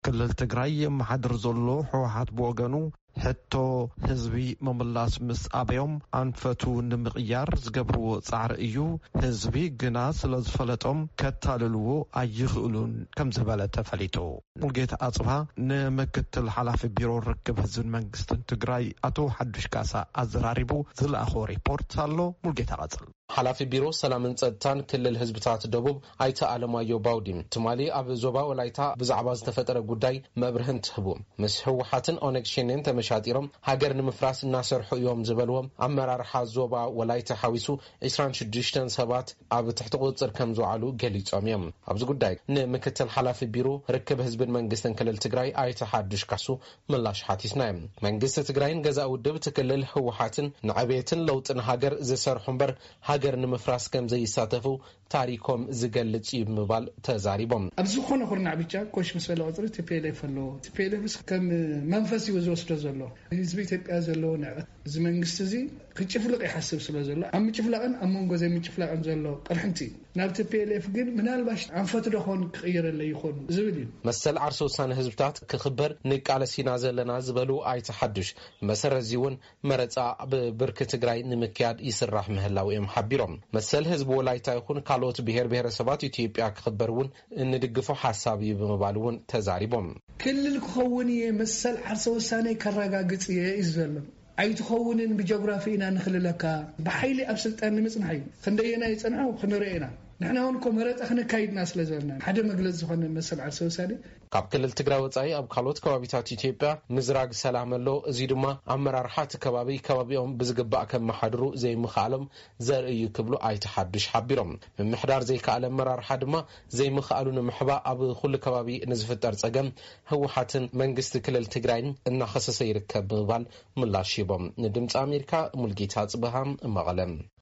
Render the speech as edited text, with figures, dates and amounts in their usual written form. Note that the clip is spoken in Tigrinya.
ክልል ትግራይ የመሓድር ዘሎ ሕወሓት ብወገኑ ሕቶ ህዝቢ መምላስ ምስ ኣበዮም ኣንፈቱ ንምቕያር ዝገብርዎ ጻዕሪ እዩ ህዝቢ ግና ስለ ዝፈለጦም ከታልልዎ ኣይኽእሉን ከም ዝበለ ተፈሊጡ ሙልጌታ ኣጽባ ንምክትል ሓላፊ ቢሮ ርክብ ህዝብን መንግስትን ትግራይ አቶ ሓዱሽ ካሳ ኣዘራሪቡ ዝለኣኾ ሪፖርት ኣሎ ሙልጌታ ቀጽል ሓላፊ ቢሮ ሰላምን ጸጥታን ክልል ህዝብታት ደቡብ ኣይተ ኣለማዮ ባውዲም ትማሊ ኣብ ዞባ ወላይታ ብዛዕባ ዝተፈጠረ ጉዳይ መብርህን ትህቡ ምስ ህወሓትን ኦነግ ሸኔን ተመሻጢሮም ሃገር ንምፍራስ እናሰርሑ እዮም ዝበልዎም ኣመራርሓ ዞባ ወላይታ ሓዊሱ 26 ሰባት ኣብ ትሕቲ ቁጽር ከም ዝውዓሉ ገሊጾም እዮም ኣብዚ ጉዳይ ንምክትል ሓላፊ ቢሮ ርክብ ህዝብን መንግስትን ክልል ትግራይ ኣይተ ሓዱሽ ካሱ ምላሽ ሓቲስና መንግስቲ ትግራይን ገዛእ ውድብ ትክልል ህወሓትን ንዕብየትን ለውጥን ሃገር ዝሰርሑ እምበር ሃገር ንምፍራስ ከም ዘይሳተፉ ታሪኮም ዝገልጽ ይምባል ተዛሪቦም ኣብዚ ዝኾነ ኩርናዕ ብቻ ኮሽ ምስ በለ ቁጽሪ TPLF ኣሎ TPLF ከም መንፈስ ይወስዶ ዘሎ ህዝቢ ኢትዮጵያ ዘሎ ንዕበት እዚ መንግስቲ እዚ ክጭፍልቕ ይሓስብ ስለ ዘሎ ኣብ ምጭፍላቕን ኣብ መንጎ ዘይምጭፍላቕን ዘሎ ቅርሕንቲ ናብ TPLF ግን ምናልባሽ አንፈት ደኾን ክቕይረለ ይኾን ዝብል እዩ መሰል ዓርሶ ውሳነ ህዝብታት ክኽበር ንቃለሲና ዘለና ዝበሉ ኣይተ ሓዱሽ መሰረት እውን መረፃ ብብርኪ ትግራይ ንምክያድ ይስራሕ ምህላው እዮም ሓቢሮም መሰል ህዝቢ ወላይታ ይኹን ካልኦት ብሔር ብሔረሰባት ኢትዮጵያ ክኽበርውን እንድግፎ ሓሳብ ይብምባልውን ተዛሪቦም ክልል ክኸውን መሰል ዓርሶ ውሳነ ከረጋግጽ ይዘሎ ኣይትኸውንን ብጂኦግራፊና ንኽልለካ ብሓይሊ ኣብ ስልጣን ንምጽናሕ እዩ ክንደየና ይጽንዑ ክንርኤና ንሕና እውን ኮመረጣ ክነካይድና ስለ ዘለና ሓደ መግለጽ ዝኾነ መሰል ዓርሶ ውሳነ ካብ ክልል ትግራይ ወጻኢ ኣብ ካልኦት ከባቢታት ኢትዮጵያ ምዝራግ ሰላም ኣሎ እዚ ድማ ኣመራርሓት ከባቢኦም ብዝግባእ ከም መሓድሩ ዘይምኽኣሎም ዘርእዩ ክብሉ ኣይተሓድሽ ሓቢሮም ምምሕዳር ዘይከኣለ ኣመራርሓ ድማ ዘይምኽኣሉ ንምሕባእ ኣብ ኩሉ ከባቢ ንዝፍጠር ጸገም ህወሓትን መንግስቲ ክልል ትግራይን እናኸሰሰ ይርከብ ብምባል ምላሽ ሂቦም ንድምፂ ኣሜሪካ ሙልጌታ ጽብሃም መቐለም